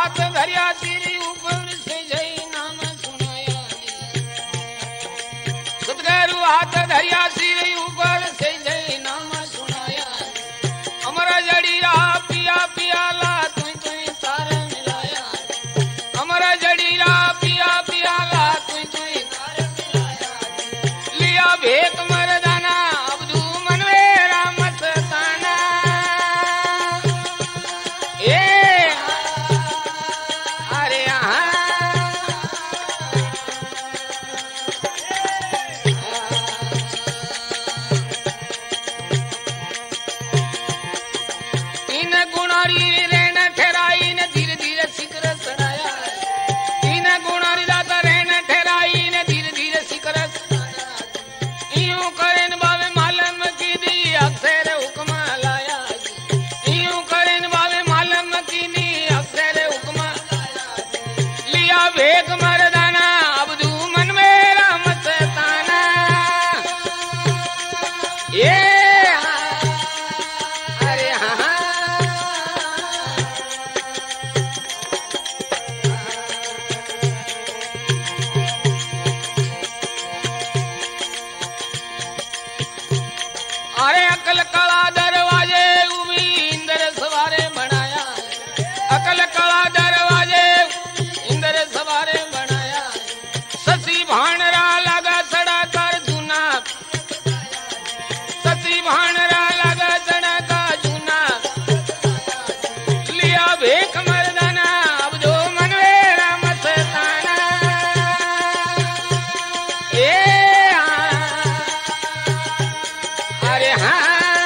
हाथ धरिया तेरी ऊपर से जय नाम सुनाया। सतगुरु हाथ धरिया तेरी ऊपर से जय नाम सुनाया। अमरा जड़ी रहा पिया पियाला तुई तुई तार मिलाया। अमरा जड़ी रहा पिया पियाला तुई तुई तार मिलाया। लिया भेक मर्दाना अब्दू मनवेरा मस्ताना। भेक मर्दाना अब्दू मनवेरा मस्ताना। अरे हाँ अरे अकल कला दरवाजे उभी इंद्र सवारे बनाया। अकल कला दरवाजे इंद्र सवारे बनाया। ससी भाणरा लगा सड़ा कर जूना। ससी भाणरा लगा सड़ा का जूना। लिया भेक मर्दाना अब्दू मनवेरा मस्ताना। अरे हाँ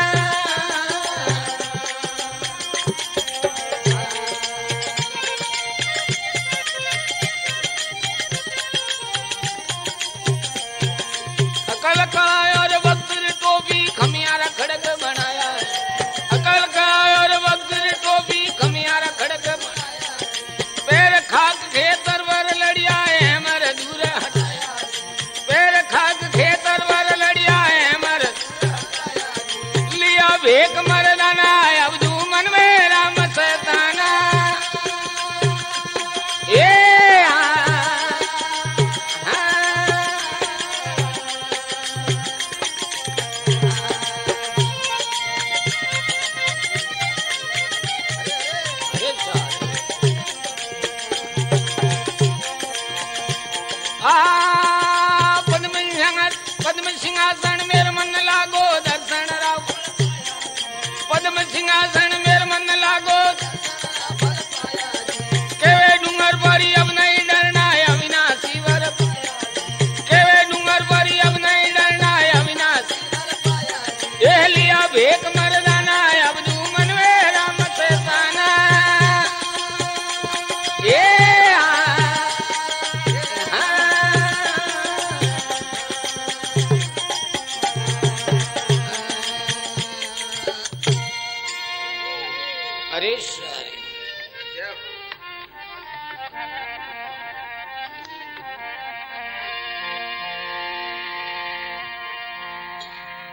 अकल का और वक्त टोपी खमियारा खड़क बनाया। अकल का और वक्त टोपी खमियारा खड़क बनाया। पैर खाक खेतर वर लड़िया है मर दूर हटाया। पैर खाक खेतर वर लड़िया है मर लिया भेक मर्दाना अब्दू मनवेरा मस्ताना। पद्म सिंहासन मेर मन लागो दर्शन राव। पद्म सिंहासन मेर मन लागो केवे डूंगर परी अब नहीं डरना है अविनाशी वर। केवे डूंगर परी अब नहीं डरना है अविनाशी। ये लिया भेक